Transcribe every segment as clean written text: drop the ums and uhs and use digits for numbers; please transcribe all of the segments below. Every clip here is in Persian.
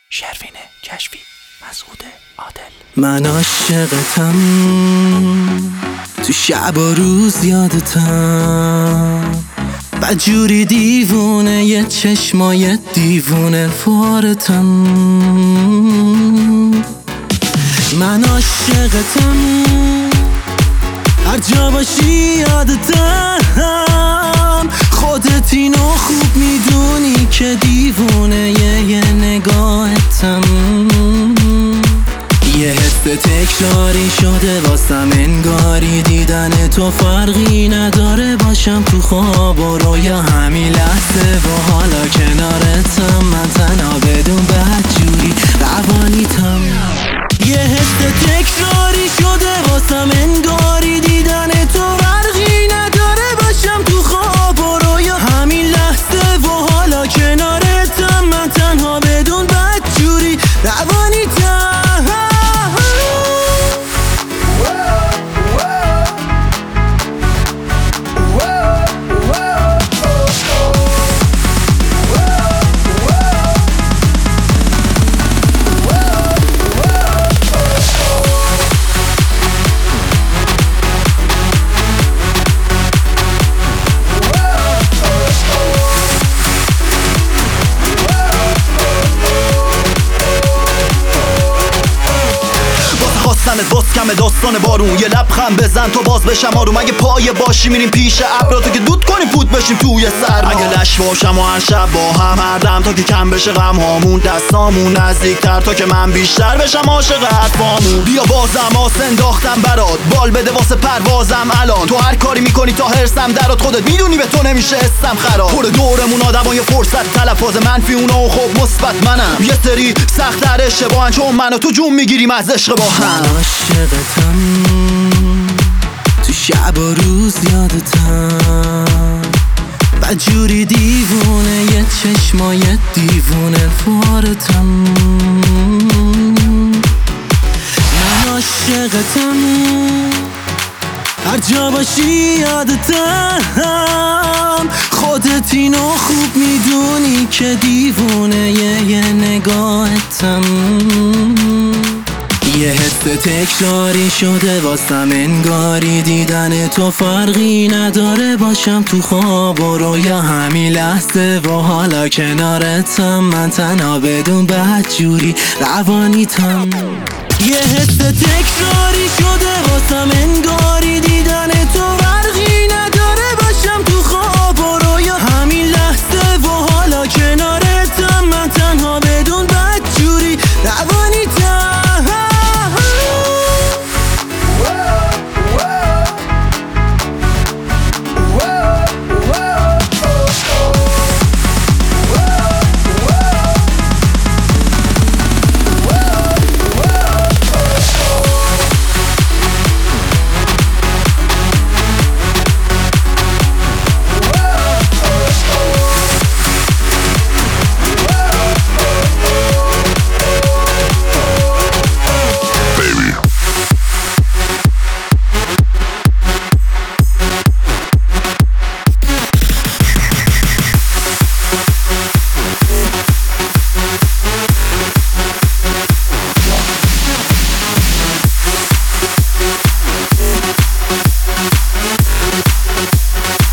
شروین کشفی، مسعود عادل. من عاشقتم، تو شب و روز یادتم، بدجوری دیوونه، یه چشمای دیوونه فارتم. من عاشقتم، هر جا باشی یادتم، خودت اینو خوب میدونی که دیوونه یه نگاهتم. یه حس تکراری شده واسم، انگاری دیدن تو فرقی نداره، باشم تو خواب و رویا همین لحظه و حالا کنارتم، من تنها بدون بدجوری روانیتم. یه حس تکراری شده واسم، انگاری دیدن تو فرقی نداره، باشم تو خواب و رویا همین لحظه و حالا کنارتم، من تنها بدون بدجوری روانیتم. باز کمه داستان بارون، یه لبخند بزن تو باز بشم آروم. اگه پایه باشی میریم پیش ابرا، تو که دود کنیم فوت بشیم توی سرما. اگه لش باشم و هر شب با هم هر دم، تا که کم بشه غم هامون، دستامون نزدیکتر تا که من بیشتر بشم عاشق حرفامون. بیا بازم آس انداختم برات، بال بده واسه پروازم الان، تو هر کاری میکنی تا هرسم درات، خودت میدونی به تو نمیشه اسم خراب. پر دورمون آدمای فرصت تلفظ منفی، اونا و خب مثبت منم. یه سری سخت‌تر اشتباهن چون منو تو جون میگیریم از عشق با هم. عاشقتم، تو شب و روز یادتم، بدجوری دیوونه، یه چشمای دیوونه فارتم. من عاشقتم، هر جا باشی یادتم، خودت اینو خوب میدونی که دیوونه یه نگاهتم. یه حس تکراری شده واسم، انگاری دیدن تو فرقی نداره، باشم تو خواب و رویا همین لحظه و حالا کنارتم، من تنها بدون بدجوری روانیتم. یه حس تکراری شده واسم، انگاری دیدن تو فرقی نداره، باشم تو خواب و رویا همین لحظه و حالا کنارتم، من تنها بدون بدجوری روانیتم.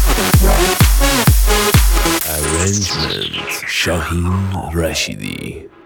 Arrangement شاهین رشیدی.